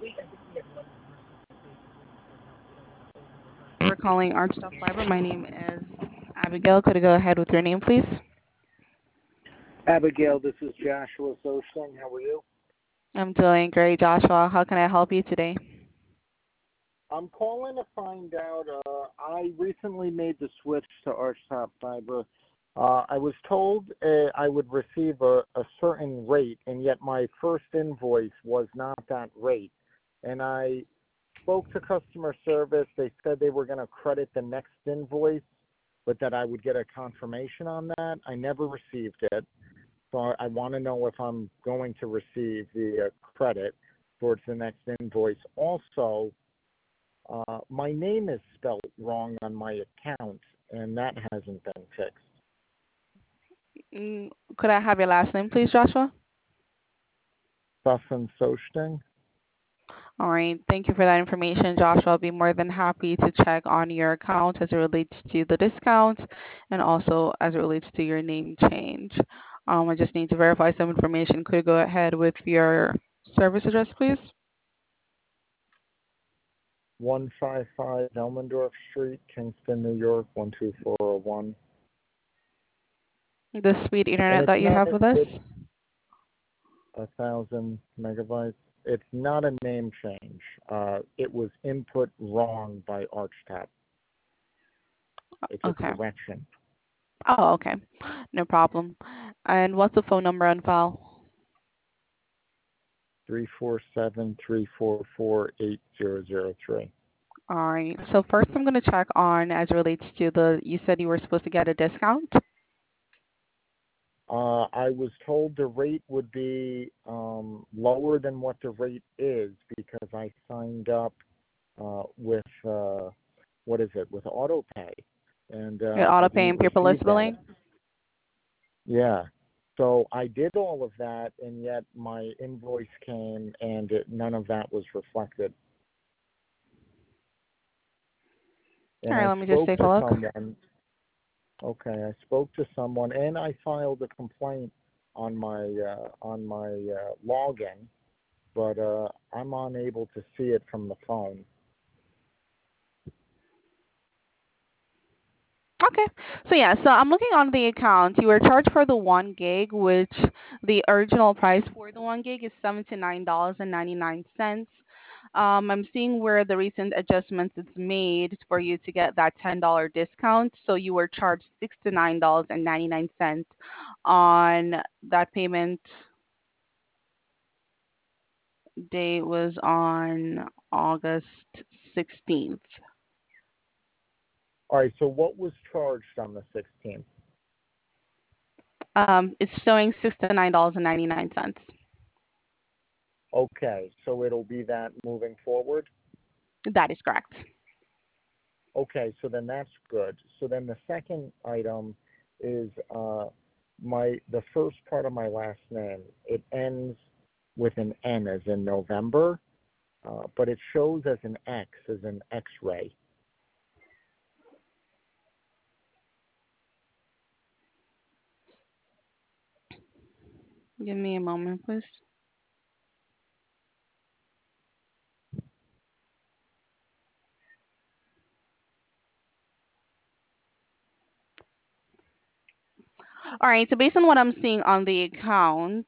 For calling Archstop Fiber. My name is Abigail. Could you go ahead with your name, please? Abigail, this is Joshua Sosling. How are you? I'm doing great, Joshua. How can I help you today? I'm calling to find out. I recently made the switch to Archtop Fiber. I was told I would receive a certain rate, and yet my first invoice was not that rate. And I spoke to customer service. They said they were going to credit the next invoice, but that I would get a confirmation on that. I never received it. So I want to know if I'm going to receive the credit towards the next invoice. Also, my name is spelled wrong on my account, and that hasn't been fixed. Could I have your last name, please, Joshua? Stefan Sosting. All right. Thank you for that information, Joshua. I'll be more than happy to check on your account as it relates to the discount and also as it relates to your name change. I just need to verify some information. Could you go ahead with your service address, please? 155 Elmendorf Street, Kingston, New York, 12401. The speed And internet it's that you not have with us? 1,000 megabytes. It's not a name change. It was input wrong by Archtop. It's a Okay. correction. Oh, okay. No problem. And what's the phone number on file? 347-344-8003. All right. So first I'm going to check on as it relates to you said you were supposed to get a discount? I was told the rate would be lower than what the rate is because I signed up with what is it, with AutoPay, and Your I auto pay didn't and paperless receive that. billing? Yeah, so I did all of that, and yet my invoice came, and none of that was reflected. All And right, I let me just spoke take a to look. someone. Okay, I spoke to someone, and I filed a complaint on my login, but I'm unable to see it from the phone. Okay. So yeah, so I'm looking on the account. You were charged for the 1 gig, which the original price for the 1 gig is $79.99. I'm seeing where the recent adjustments is made for you to get that $10 discount. So you were charged $69.99 on that payment date was on August 16th. All right, so what was charged on the 16th? It's showing $69.99. Okay, so it'll be that moving forward? That is correct. Okay, so then that's good. So then the second item is the first part of my last name. It ends with an N as in November, but it shows as an X as in X-ray. Give me a moment, please. All right. So based on what I'm seeing on the account,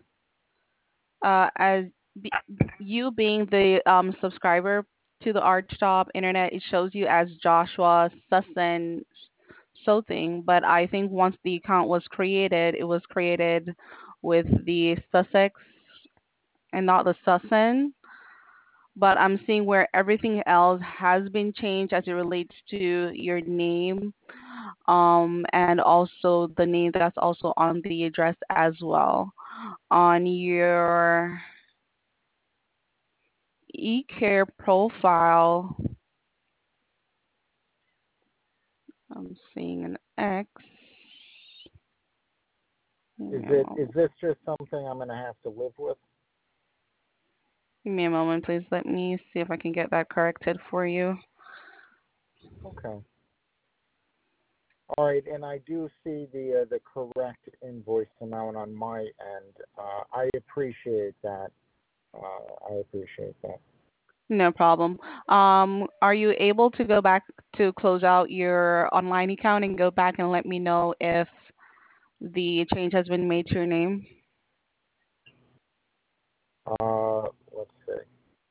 as be, you being the subscriber to the Archtop Internet, it shows you as Joshua Sussan Sothing. But I think once the account was created, it was created with the Sussex and not the Sussan. But I'm seeing where everything else has been changed as it relates to your name, and also the name that's also on the address as well. On your eCare profile, I'm seeing an X. Give me a Is moment. this just something I'm going to have to live with? Give me a moment, please. Let me see if I can get that corrected for you. Okay. All right, and I do see the correct invoice amount on my end. I appreciate that. I appreciate that. No problem. Are you able to go back to close out your online account and go back and let me know if the change has been made to your name? Let's see.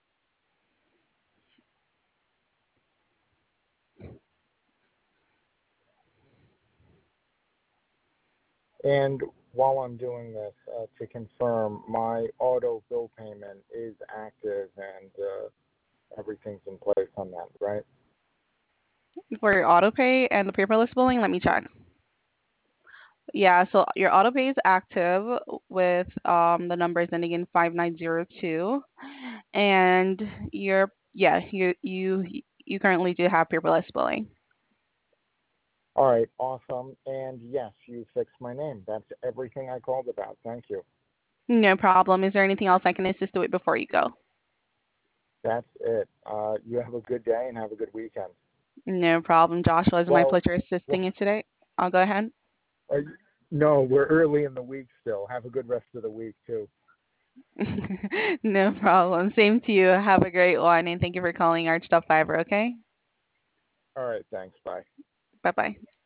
And while I'm doing this, to confirm, my auto bill payment is active and everything's in place on that, right? For your auto pay and the paperless billing, let me check. Yeah, so your auto pay is active with the numbers ending in 5902, and you currently do have paperless billing. All right, awesome. And yes, you fixed my name. That's everything I called about. Thank you. No problem. Is there anything else I can assist you with before you go? That's it. You have a good day and have a good weekend. No problem, Joshua. It's my Well, pleasure assisting well, you today. I'll go ahead. are you, no, we're early in the week still. Have a good rest of the week too. No problem. Same to you. Have a great one, and thank you for calling Arch Top Fiber, okay? All right, thanks. Bye. Bye-bye.